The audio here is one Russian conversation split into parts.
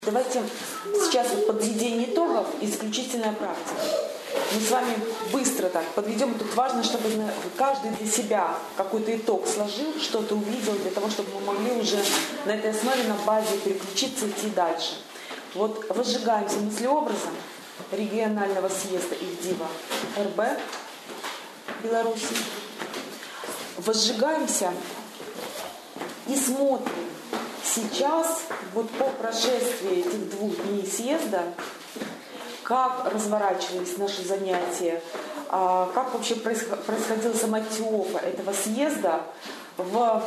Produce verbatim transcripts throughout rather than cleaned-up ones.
Давайте сейчас вот подведение итогов и заключительная практика. Мы с вами быстро так подведем. Тут важно, чтобы каждый для себя какой-то итог сложил, что-то увидел, для того, чтобы мы могли уже на этой основе, на базе переключиться и идти дальше. Вот возжигаемся мыслеобразом регионального съезда Ивдива эр бэ Беларуси. Возжигаемся и смотрим сейчас, вот по прошествии этих двух дней съезда, как разворачивались наши занятия, как вообще происходила сама теофа этого съезда в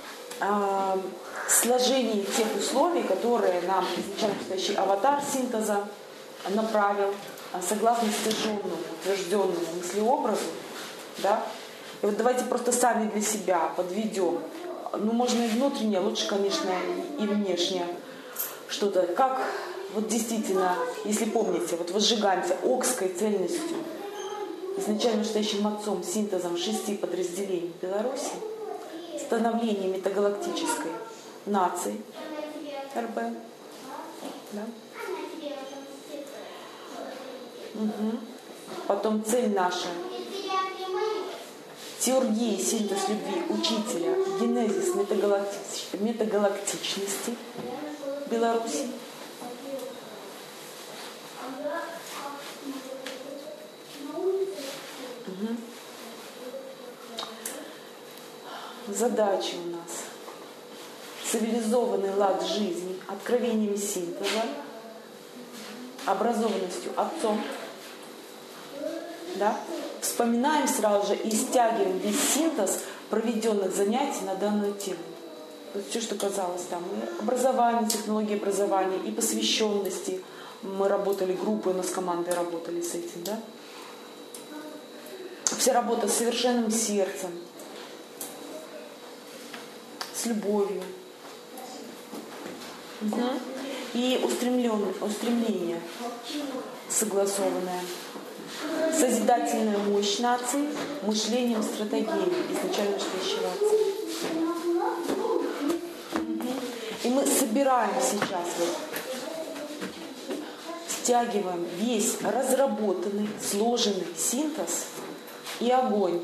сложении тех условий, которые нам изначально стоящий аватар синтеза направил, согласно стяженному, утвержденному мыслеобразу. Да? И вот давайте просто сами для себя подведем. Ну, можно и внутреннее, лучше, конечно, и внешнее что-то. Как вот действительно, если помните, вот возжигаемся окской цельностью, изначально стоящим отцом, синтезом шести подразделений Беларуси, становлением метагалактической нации эр бэ. Да? Угу. Потом цель наша — теургия, синтез любви учителя, генезис метагалактич... метагалактичности Беларуси. Угу. Задача у нас — цивилизованный лад жизни, откровением синтеза, образованностью отцом. Да? Вспоминаем сразу же и стягиваем весь синтез проведенных занятий на данную тему. Вот все, что казалось там, и образование, технологии образования, и посвященности. Мы работали, группы у нас командой работали с этим, да? Вся работа с совершенным сердцем, с любовью. Угу. И устремление, устремление согласованное. Созидательная мощь нации, мышлением, стратегией изначально стоящего отца. Угу. И мы собираем сейчас, вот, стягиваем весь разработанный, сложенный синтез и огонь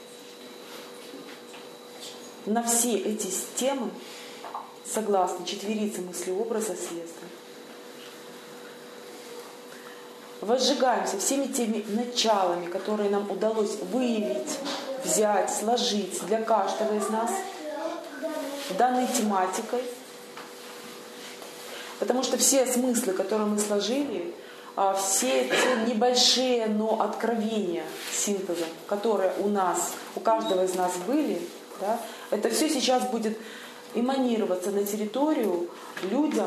на все эти темы, согласно четверице мыслеобраза съезда. Возжигаемся всеми теми началами, которые нам удалось выявить, взять, сложить для каждого из нас данной тематикой. Потому что все смыслы, которые мы сложили, все те небольшие, но откровения синтеза, которые у нас, у каждого из нас были, да, это все сейчас будет эманироваться на территорию людям,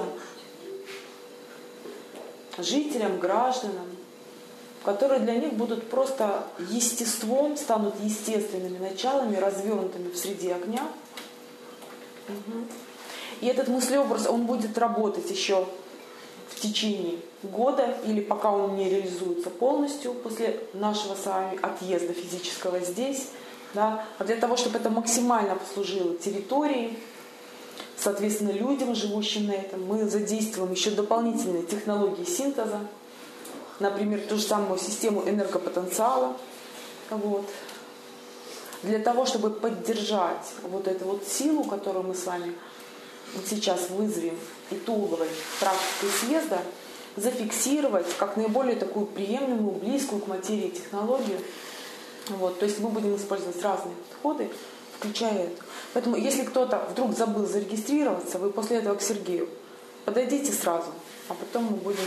жителям, гражданам, которые для них будут просто естеством, станут естественными началами, развернутыми в среде огня. Угу. И этот мыслеобраз, он будет работать еще в течение года, или пока он не реализуется полностью после нашего с вами отъезда физического здесь. Да? А для того, чтобы это максимально послужило территории, соответственно, людям, живущим на этом, мы задействуем еще дополнительные технологии синтеза, например, ту же самую систему энергопотенциала, вот, для того, чтобы поддержать вот эту вот силу, которую мы с вами сейчас вызовем итоговой практикой съезда, зафиксировать как наиболее такую приемлемую, близкую к материи технологию. Вот, то есть мы будем использовать разные подходы, включая это. Поэтому, если кто-то вдруг забыл зарегистрироваться, вы после этого к Сергею подойдите сразу, а потом мы будем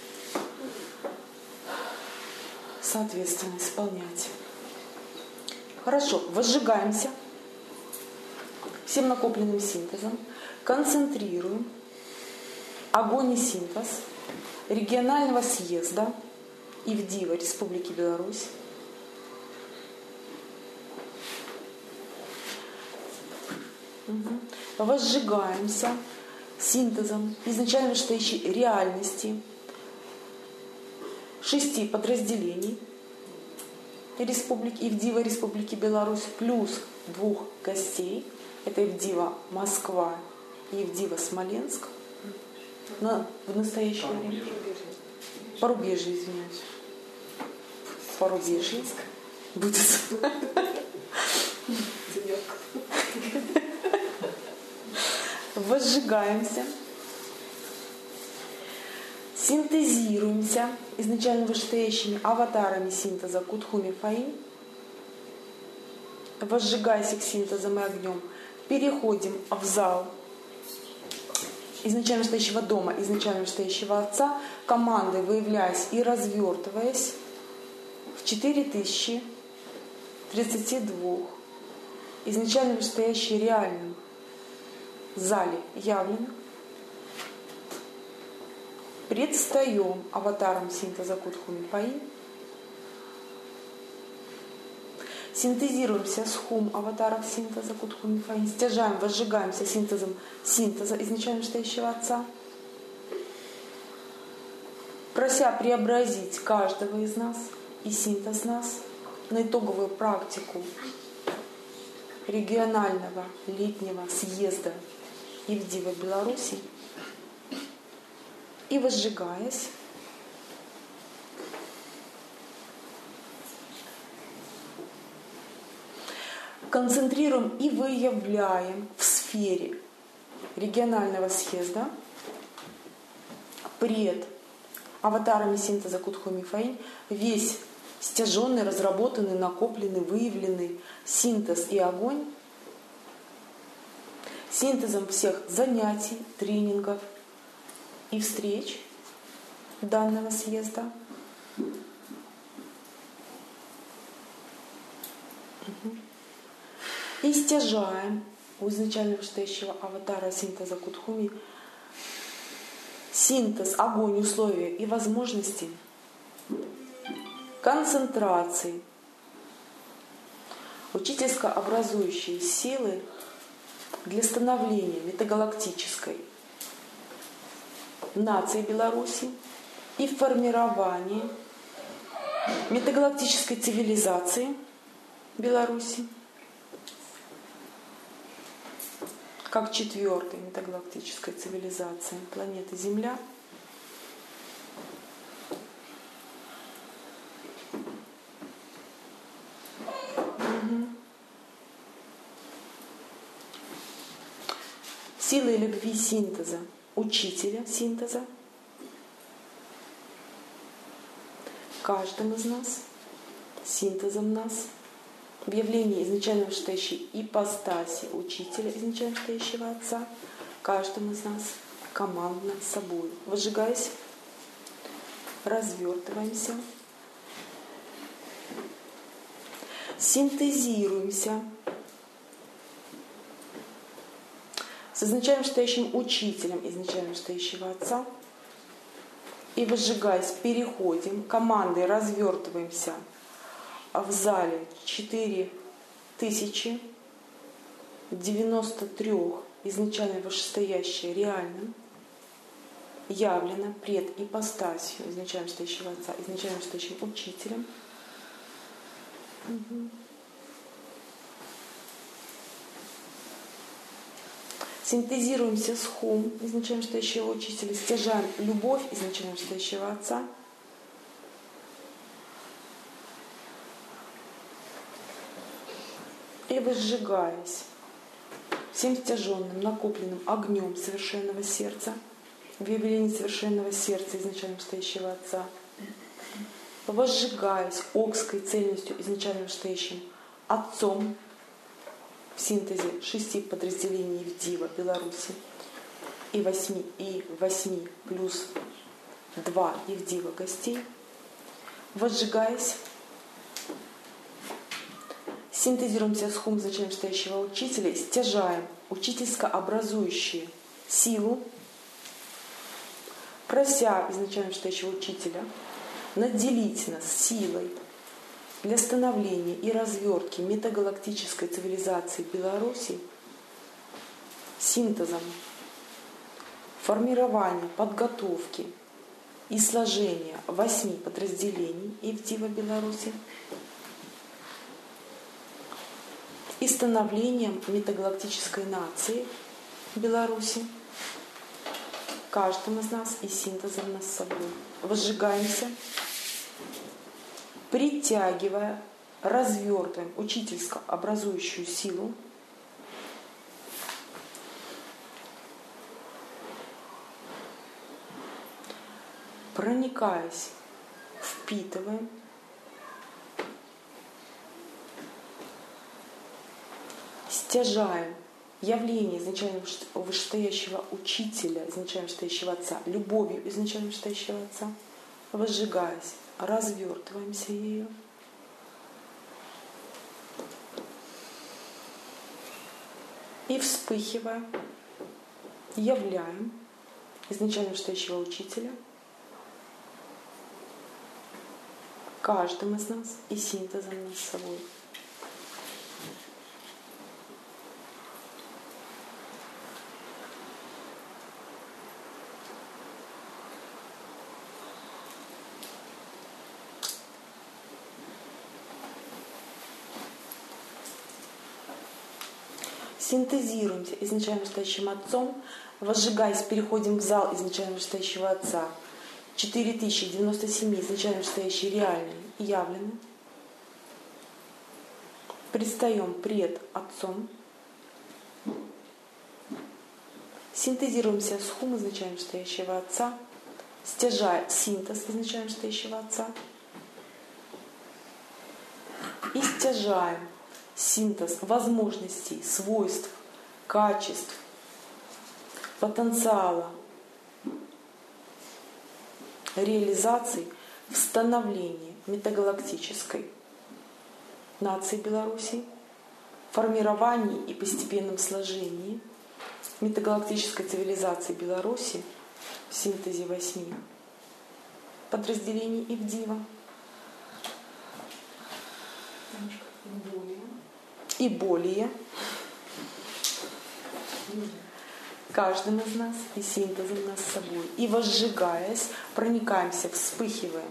соответственно исполнять. Хорошо, возжигаемся всем накопленным синтезом, концентрируем огонь и синтез регионального съезда Ивдива Республики Беларусь. Угу. Возжигаемся синтезом изначально стоящей реальности шести подразделений Республики Ивдива Республики Беларусь плюс двух гостей. Это Ивдива Москва и Ивдива Смоленск. На, в настоящее время. Порубежье, извиняюсь. Порубежье. Будет. Возжигаемся. Синтезируемся изначально вышестоящими аватарами синтеза Кутхуми Фаи. Возжигаясь их синтезом и огнем, переходим в зал изначально стоящего дома, изначально стоящего Отца, командой выявляясь и развертываясь в четыре тысячи тридцати двух изначально стоящей реальном зале явленных, предстаем аватаром синтеза Кутхуми Фаи, синтезируемся с хум аватаров синтеза Кутхуми Фаи, стяжаем, возжигаемся синтезом синтеза изначально стоящего Отца, прося преобразить каждого из нас и синтез нас на итоговую практику регионального летнего съезда Ивдива Беларуси, и возжигаясь, концентрируем и выявляем в сфере регионального съезда пред аватарами синтеза Кутхуми Фаи весь стяженный, разработанный, накопленный, выявленный синтез и огонь синтезом всех занятий, тренингов и встреч данного съезда. И стяжаем у изначально вышестоящего аватара синтеза Кутхуми синтез, огонь, условия и возможности концентрации учительско-образующие силы для становления метагалактической нации Беларуси и формирования метагалактической цивилизации Беларуси как четвертой метагалактической цивилизации планеты Земля. Угу. Силой любви синтеза, учителя синтеза, каждым из нас, синтезом нас, в явлении изначально вышестоящей ипостаси учителя, изначально вышестоящего Отца, каждым из нас командно собой. Возжигаясь, развертываемся, синтезируемся с изначально вышестоящим учителем, изначально вышестоящего Отца, и возжигаясь, переходим, командой развертываемся в зале четыре тысячи девяносто три изначально вышестоящее реальным, явлено пред ипостасью изначально вышестоящего Отца, изначально вышестоящим учителем. Угу. Синтезируемся с хум изначально вышестоящего учителя, стяжаем любовь изначально вышестоящего Отца, и возжигаясь всем стяженным, накопленным огнем совершенного сердца, в явлении совершенного сердца изначально стоящего Отца, возжигаясь окской цельностью изначально вышестоящим Отцом в синтезе шести подразделений Ивдива Беларуси и восьми, и восьми плюс два Ивдива гостей, возжигаясь, синтезируемся с хум изначально стоящего учителя, стяжаем учительско-образующие силу, прося изначально стоящего учителя наделить нас силой для становления и развертки метагалактической цивилизации Беларуси, синтезом, формирования, подготовки и сложения восьми подразделений Ивдива Беларуси и становлением метагалактической нации Беларуси каждым из нас и синтезом нас с собой. Возжигаемся, притягивая, развертываем учительско образующую силу, проникаясь, впитываем, стяжаем явление изначально вышестоящего учителя, изначально вышестоящего отца, любовью изначально вышестоящего отца, возжигаясь, развертываемся ею, и вспыхивая, являем изначально вышестоящего учителя каждым из нас и синтезом нас с собой. Синтезируемся изначально вышестоящим отцом, возжигаясь, переходим в зал изначально вышестоящего отца. четыре тысячи девяносто семь изначально вышестоящие реальные и явлены. Предстаем пред отцом. Синтезируемся с хум изначально вышестоящего отца, стяжая синтез изначально вышестоящего отца. И стяжаем синтез возможностей, свойств, качеств, потенциала, реализации в становлении метагалактической нации Беларуси, формировании и постепенном сложении метагалактической цивилизации Беларуси в синтезе восьми подразделений Ивдива и более каждым из нас и синтезом нас с собой. И возжигаясь, проникаемся, вспыхиваем,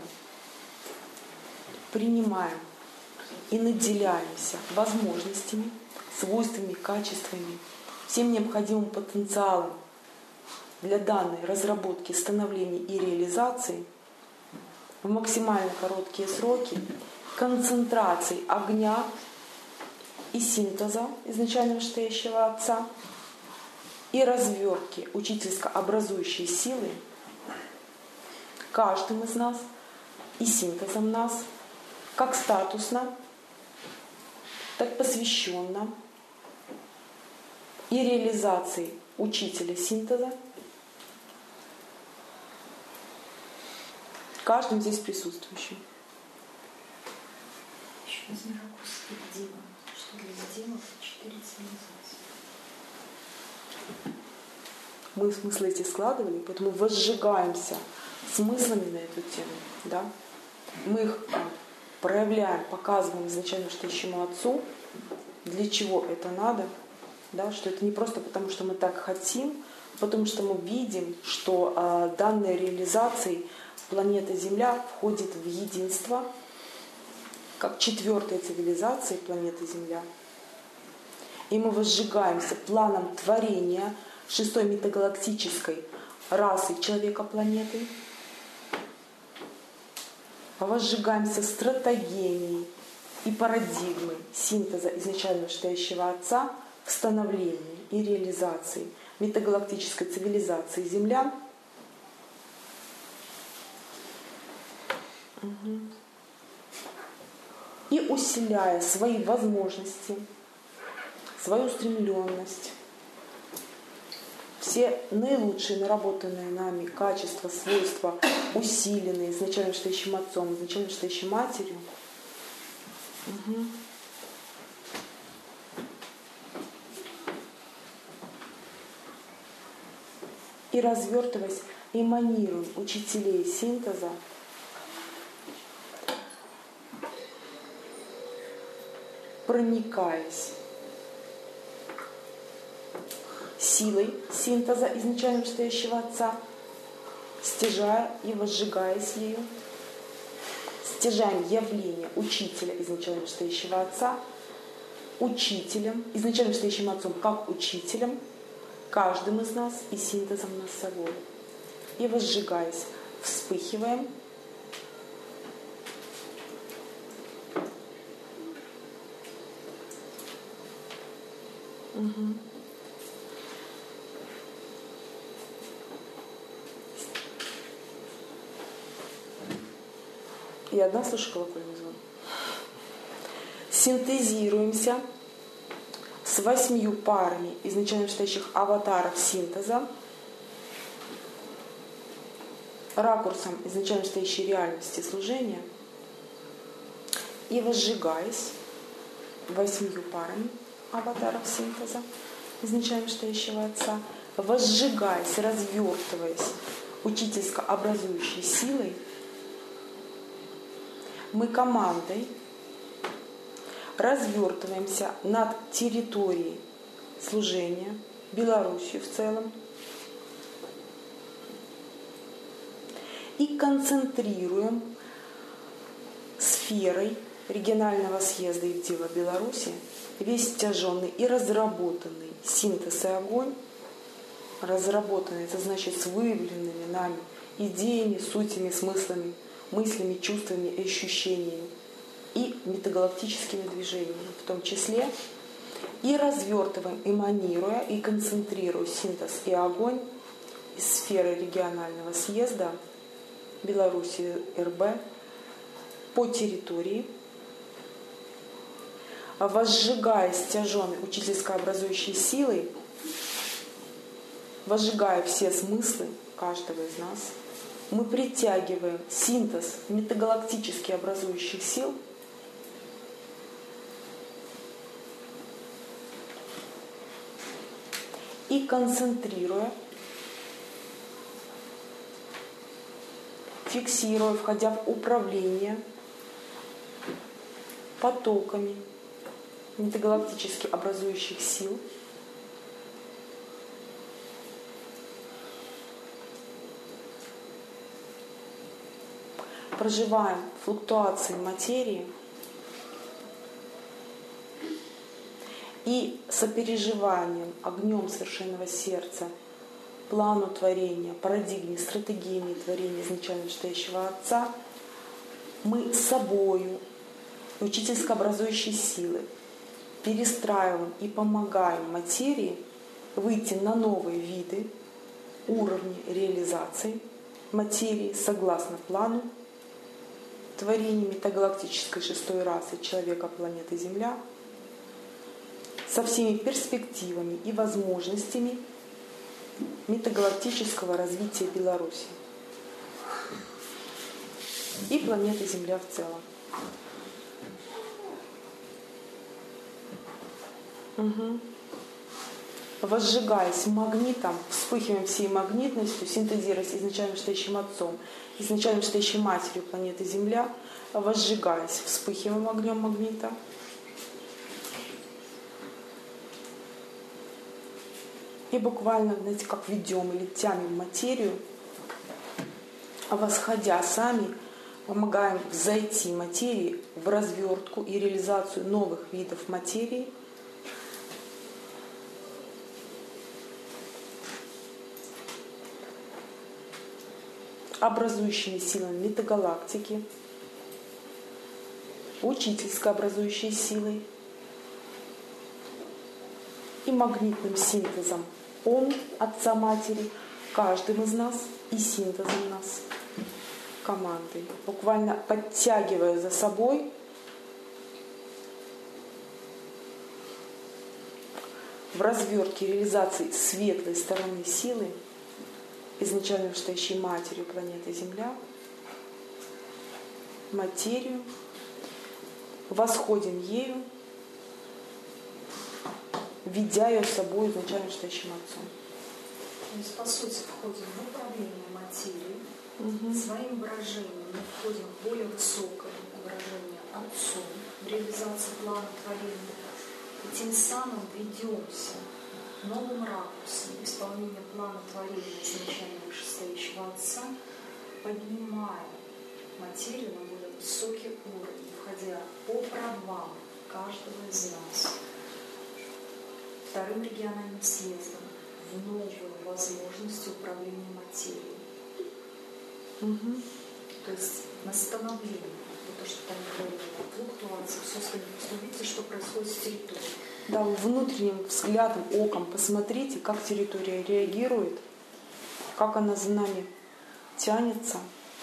принимаем и наделяемся возможностями, свойствами, качествами, всем необходимым потенциалом для данной разработки, становления и реализации в максимально короткие сроки, концентрации огня и синтеза изначально вышестоящего отца и развертки учительско образующей силы каждым из нас и синтезом нас, как статусно, так посвященно, и реализации учителя синтеза каждым здесь присутствующим. Еще один ракурс Ивдива, что для Ивдивов четыре цивилизации. Мы смыслы эти складывали, поэтому возжигаемся смыслами на эту тему. Да? Мы их проявляем, показываем изначально вышестоящему отцу, для чего это надо, да? Что это не просто потому, что мы так хотим, а потому что мы видим, что а, данной реализацией планета Земля входит в единство, как четвертая цивилизация планеты Земля. И мы возжигаемся планом творения шестой метагалактической расы человека-планеты, возжигаемся стратегиями и парадигмой синтеза изначально вышестоящего отца в становлении и реализации метагалактической цивилизации землян. Угу. И усиляя свои возможности, свою устремленность, все наилучшие наработанные нами качества, свойства, усиленные изначально вышестоящим отцом, изначально вышестоящей матерью. Угу. И развертываясь, эманируем учителей синтеза, проникаясь силой синтеза изначально вышестоящего отца, стяжая и возжигаясь ею, стяжаем явление учителя изначально вышестоящего отца, учителем, изначально вышестоящим отцом как учителем, каждым из нас и синтезом нас с собой. И возжигаясь, вспыхиваем. Угу. И одна слышу колокольный звон. Синтезируемся с восьмью парами изначально стоящих аватаров синтеза, ракурсом изначально стоящей реальности служения, и возжигаясь восьмью парами аватаров синтеза изначально стоящего Отца, возжигаясь, развертываясь учительско образующей силой, мы командой развертываемся над территорией служения, Белоруссию в целом, и концентрируем сферой регионального съезда Ивдива Беларуси весь стяженный и разработанный синтез и огонь, разработанный, это значит с выявленными нами идеями, сутями, смыслами, мыслями, чувствами, ощущениями и метагалактическими движениями в том числе, и развертываем, эманируя и концентрируя синтез и огонь из сферы регионального съезда Беларуси эр бэ по территории, возжигая стяженной учительско-образующей силой, возжигая все смыслы каждого из нас, мы притягиваем синтез метагалактически образующих сил и концентрируя, фиксируя, входя в управление потоками метагалактически образующих сил, проживаем флуктуации материи и сопереживанием огнем совершенного сердца плану творения, парадигме, стратегиями творения изначально стоящего Отца, мы собою, учительско-образующей силы, перестраиваем и помогаем материи выйти на новые виды, уровни реализации материи согласно плану творения метагалактической шестой расы человека планеты Земля со всеми перспективами и возможностями метагалактического развития Беларуси и планеты Земля в целом. Угу. Возжигаясь магнитом, вспыхиваем всей магнитностью, синтезируясь изначально стоящим Отцом, изначально стоящей Матерью планеты Земля, возжигаясь, вспыхиваем огнем магнита. И буквально, знаете, как ведем или тянем материю, а восходя сами, помогаем взойти материи в развертку и реализацию новых видов материи, образующими силами метагалактики, учительской образующей силой и магнитным синтезом Ом Отца Матери, каждым из нас и синтезом нас, командой, буквально подтягивая за собой в развертке реализации светлой стороны силы, изначально стоящей Матерью планеты Земля, материю, восходим ею, ведя ее с собой изначально стоящим Отцом. То есть, по сути, входим в управление материей, угу. своим выражением мы входим в более высокое выражение Отцом, в реализацию плана творения, и тем самым ведемся новым ракурсом исполнения плана творения изначально вышестоящего Отца, поднимая материю на более высокий уровень, входя по правам каждого из нас, вторым региональным съездом в новую возможность управления материей, Угу. То есть на становление. Вот то, что там говорили, флуктуация, все остальное. Видите, что происходит с территорией. Да, внутренним взглядом, оком посмотрите, как территория реагирует, как она за нами тянется,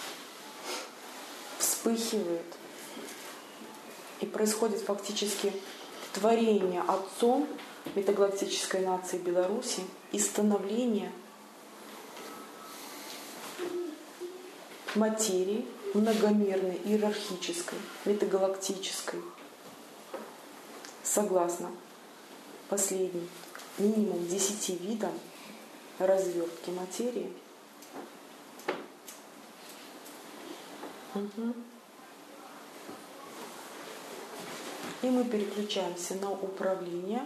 вспыхивает. И происходит фактически творение Отцом метагалактической нации Беларуси и становление материи многомерной, иерархической, метагалактической, согласно последним минимум десяти видам развертки материи. Угу. И мы переключаемся на управление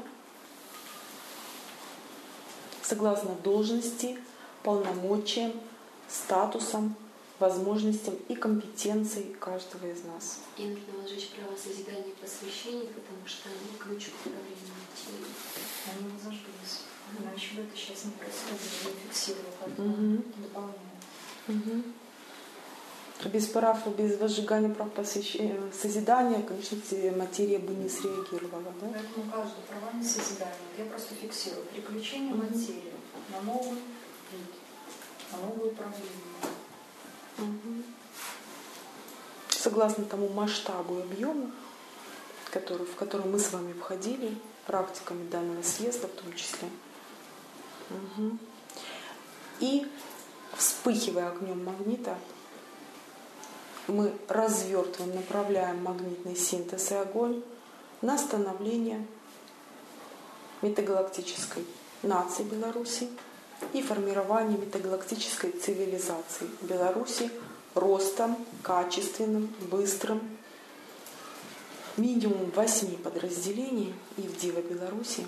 согласно должности, полномочиям, статусам, возможностям и компетенциям каждого из нас. И нужно возжечь право созидания и посвящения, потому что они ключ к управлению материей. Они не зажглись. Иначе бы это сейчас не происходит, я фиксировала, Угу. дополняю. Угу. Без прав, без возжигания прав посвящения, созидания, конечно, материя бы не среагировала. Да? Поэтому каждое право не созидание. Я просто фиксирую переключение угу. материи на новый вид, на новое управление. Угу. Согласно тому масштабу и объему, который, в который мы с вами входили, практиками данного съезда в том числе. Угу. И вспыхивая огнем магнита, мы развертываем, направляем магнитный синтез и огонь на становление метагалактической нации Беларуси и формирование метагалактической цивилизации Беларуси ростом, качественным, быстрым, минимум восьми подразделений и в Диво Беларуси.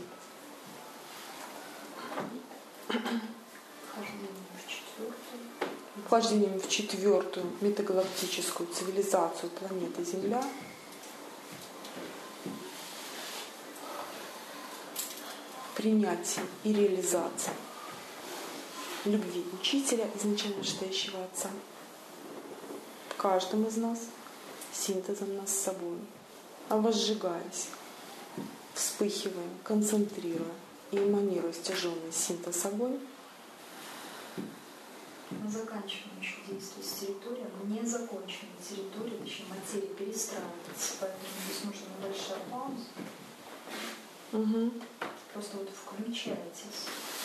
Вхождением в четвертую метагалактическую цивилизацию планеты Земля, принятие и реализация любви Учителя, изначально стоящего Отца, в каждом из нас, синтезом нас с собой, а возжигаясь, вспыхивая, концентрируя и эманируя стяженный синтез огонь. Мы заканчиваем еще действие с территорией, но не закончена территория, еще материя перестраивается, поэтому здесь нужна небольшая пауза. Угу. Просто вот включайтесь.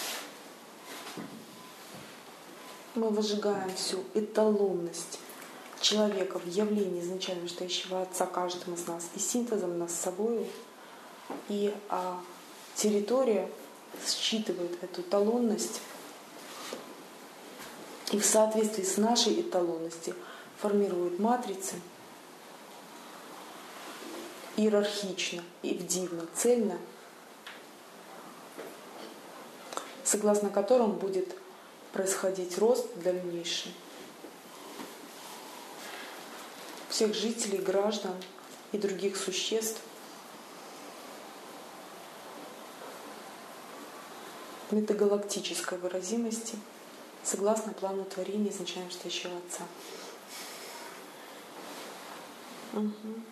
Мы выжигаем всю эталонность человека в явлении изначально стоящего Отца каждым из нас и синтезом нас с собой. И а, территория считывает эту эталонность и в соответствии с нашей эталонностью формирует матрицы иерархично и вдивно, цельно, согласно которым будет происходить рост дальнейший всех жителей, граждан и других существ метагалактической выразимости согласно плану творения изначально стоящего Отца. Угу.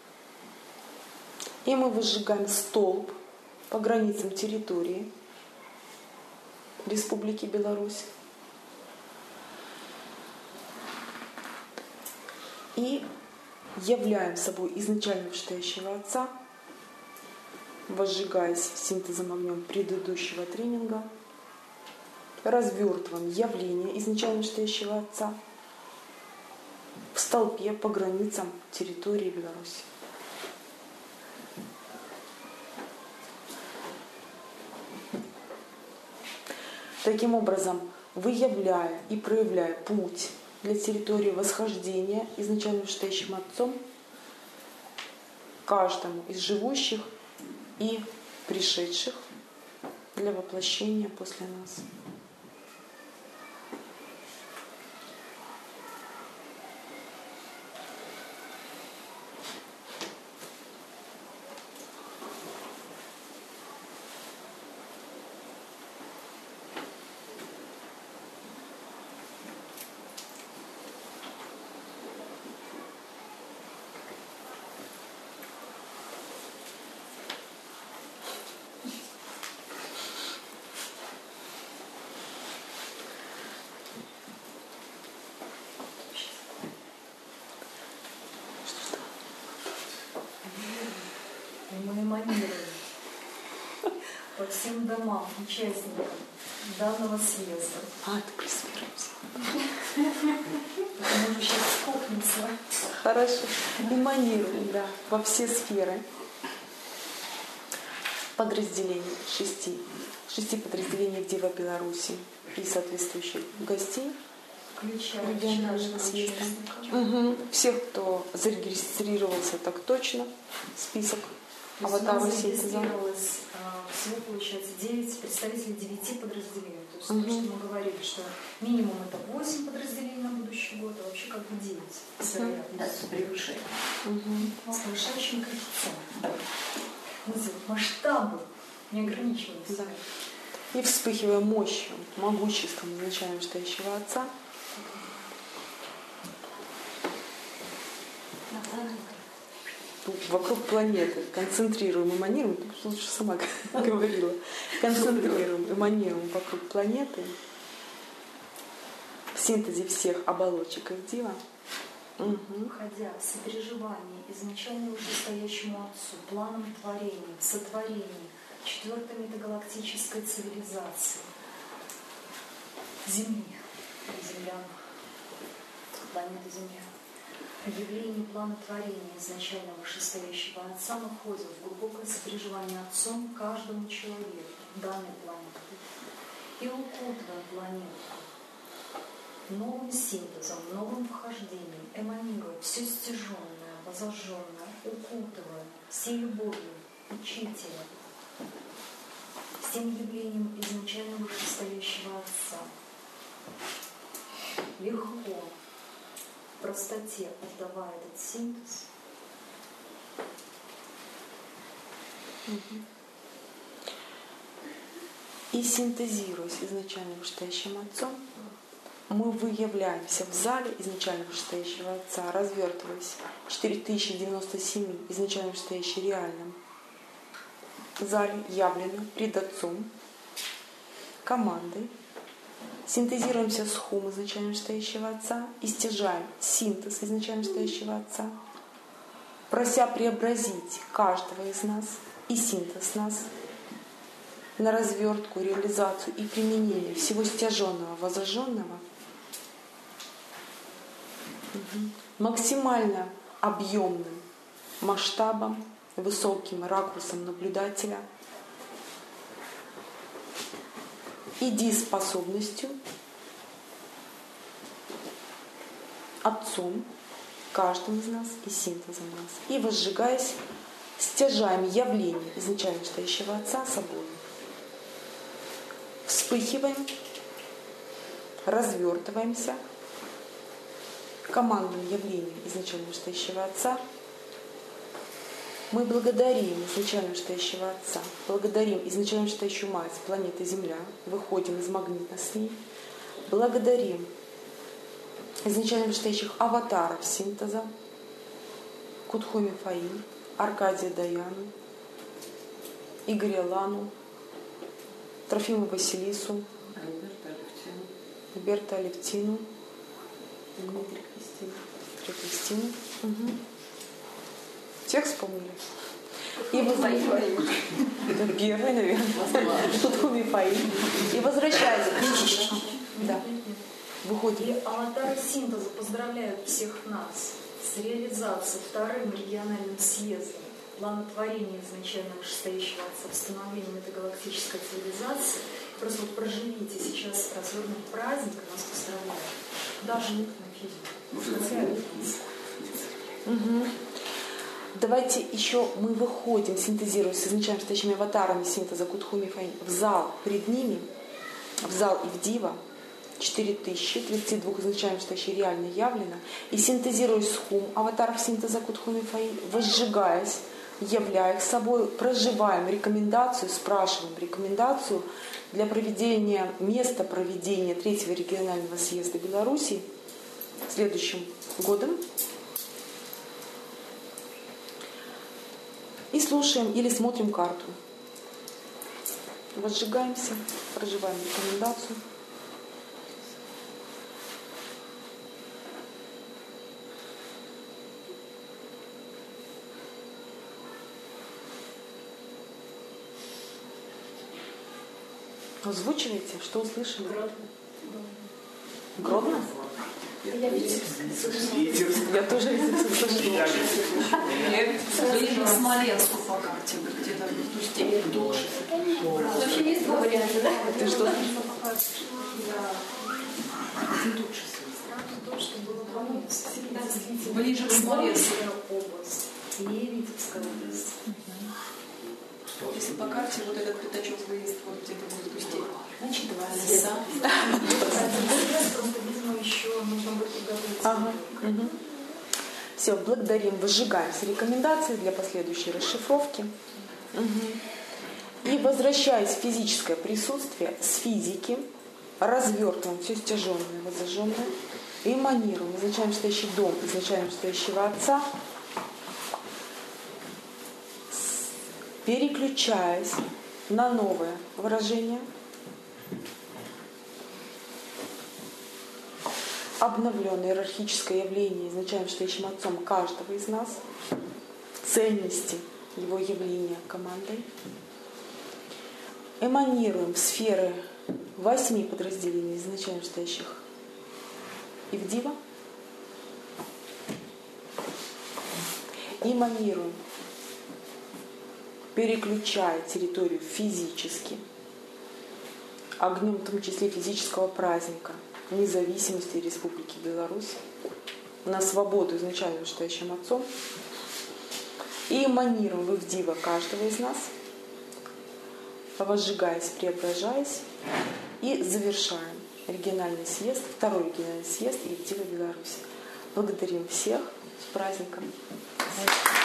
И мы выжигаем столб по границам территории Республики Беларусь. И являем собой изначально стоящего Отца, возжигаясь синтезом огнем предыдущего тренинга, развертываем явление изначально стоящего Отца в столпе по границам территории Беларуси. Таким образом, выявляя и проявляя путь для территории восхождения изначально стоящим Отцом каждому из живущих и пришедших для воплощения после нас. всем домам, участникам данного съезда. А, это просмируемся. Потому что сейчас скопнется. Хорошо. Эманируем, да, во все сферы. Подразделений шести. Шести подразделений в Дива Беларуси и соответствующих гостей. Включая регионального вчерашнего съезда. участника. Угу. Всех, кто зарегистрировался так точно, список То есть у аватара нас синтеза. зарегистрировалось а, всего, получается, девять представителей девяти подразделений. То есть Мгм. то, что мы говорили, что минимум это восемь подразделений на будущий год, а вообще как бы девять. С Мгм. вероятностью. Да, с превышением. Угу. С повышающим коэффициентом. Вызов масштабы не ограничиваются. Да. И вспыхивая мощью, могуществом изначально вышестоящего Отца, вокруг планеты концентрируем, эманируем, лучше сама говорила, концентрируем, эманируем вокруг планеты в синтезе всех оболочек их дива. Угу. Входя в сопереживание изначально вышестоящему Отцу, планом творения, сотворения, четвертой метагалактической цивилизации, Земли, землян, планеты Земля. В явлении плана творения изначально вышестоящего Отца мы входим в глубокое сопереживание Отцом каждому человеку данной планеты и укутываем планету новым синтезом, новым вхождением, эманируя все стяженное, возожженное, укутывая всей любовью Учителя, всем явлением изначально вышестоящего Отца. Легко, в простоте отдавая этот синтез, И синтезируясь изначально вышестоящим Отцом, мы выявляемся в зале изначально вышестоящего Отца, развертываясь четыре тысячи девяносто семь изначально вышестоящий реальным зале, явлено пред Отцом, командой, синтезируемся с хум изначально вышестоящего Отца и стяжаем синтез изначально вышестоящего Отца, прося преобразить каждого из нас и синтез нас на развертку, реализацию и применение всего стяженного, возожженного максимально объемным масштабом, высоким ракурсом наблюдателя и дееспособностью Отцом, каждым из нас и синтезом нас. И возжигаясь, стяжаем явление изначально вышестоящего Отца собой. Вспыхиваем, развертываемся командным явлением изначально вышестоящего Отца. Мы благодарим изначально вышестоящего Отца, благодарим изначально вышестоящую Мать, планеты Земля, выходим из магнита с ней, благодарим изначально вышестоящих аватаров синтеза, Кутхуми Фаи, Аркадия Даяну, Игоря Лану, Трофима Василису, Альберта Алевтину, Дмитрия Кристину. Дмитрия Кристину. Угу. Всех вспомнили? И возвращаясь. Это первый, наверное. Кутхуми Фаи. И возвращаясь. Да. Выходим. И аватары синтеза поздравляют всех нас с реализацией вторым региональным съездом плана творения изначально вышестоящего Отца, восстановлением этой галактической цивилизации. Просто вот проживите сейчас развернутый праздник, нас поздравляют. Даже на физику. Угу. Давайте еще мы выходим, синтезируясь с изначально вышестоящими аватарами синтеза Кутхуми Фаи в зал перед ними, в зал и в Дива, четыре тысячи тридцать два изначально вышестоящие реально явлено, и синтезируясь с хум аватаров синтеза Кутхуми Фаи, возжигаясь, являя их собой, проживаем рекомендацию, спрашиваем рекомендацию для проведения, места проведения третьего регионального съезда Беларуси следующим годом. И слушаем или смотрим карту. Возжигаемся, проживаем рекомендацию. Озвучивайте, что услышали? Гродно. Гродно? Я Витебск. Я тоже Витебск слышала. Ближе к Смоленску по карте, где-то в ту степень дольше. Вообще есть два варианта, да? Ты что? То, что было по месту. Действительно, Ближе к Смоленску. область. Не Витебская область. Если по карте вот этот пятачок выезд вот где-то будет в ту степень. Значит, два Леса. Просто, видимо, еще нужно будет подготовиться. Ага. Угу. Все, благодарим, выжигаем все рекомендации для последующей расшифровки. Угу. И возвращаясь в физическое присутствие с физики, развертываем все стяженное, воззажженное, эманируем изначально стоящий дом, изначально стоящего Отца, переключаясь на новое выражение, обновленное иерархическое явление изначально стоящим Отцом каждого из нас, ценности его явления командой, эманируем в сферы восьми подразделений изначально стоящих Ивдива, эманируем, переключая территорию физически, огнем в том числе физического праздника независимости Республики Беларусь, на свободу изначально стоящим Отцом, и эманируем в Ивдива каждого из нас, возжигаясь, преображаясь, и завершаем региональный съезд, второй региональный съезд Ивдива Беларусь. Благодарим всех с праздником!